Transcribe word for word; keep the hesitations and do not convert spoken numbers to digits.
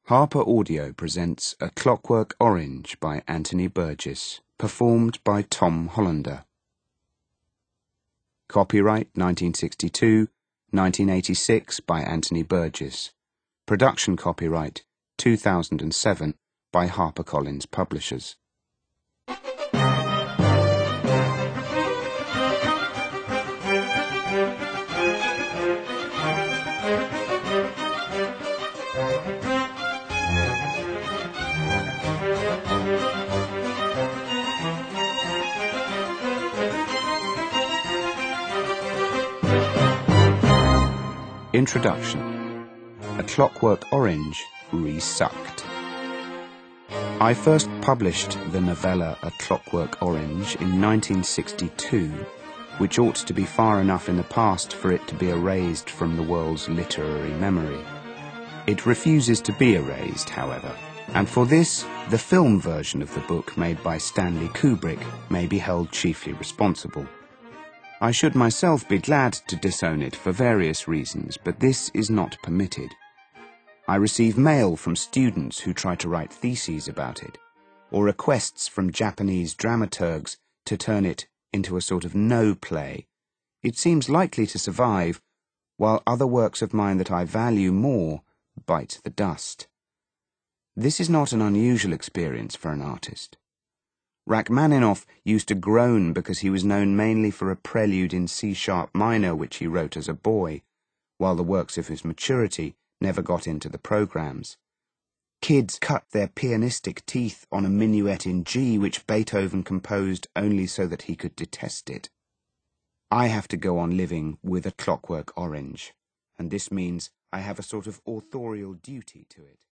Harper Audio presents A Clockwork Orange by Anthony Burgess, performed by Tom Hollander. Copyright nineteen sixty-two, nineteen eighty-six by Anthony Burgess. Production copyright two thousand seven by HarperCollins Publishers. Introduction. A Clockwork Orange Resucked. I first published the novella A Clockwork Orange in nineteen sixty-two, which ought to be far enough in the past for it to be erased from the world's literary memory. It refuses to be erased, however, and for this, the film version of the book made by Stanley Kubrick may be held chiefly responsible. I should myself be glad to disown it for various reasons, but this is not permitted. I receive mail from students who try to write theses about it, or requests from Japanese dramaturgs to turn it into a sort of no play. It seems likely to survive, while other works of mine that I value more bite the dust. This is not an unusual experience for an artist. Rachmaninoff used to groan because he was known mainly for a prelude in C-sharp minor which he wrote as a boy, while the works of his maturity never got into the programs. Kids cut their pianistic teeth on a minuet in G which Beethoven composed only so that he could detest it. I have to go on living with A Clockwork Orange, and this means I have a sort of authorial duty to it.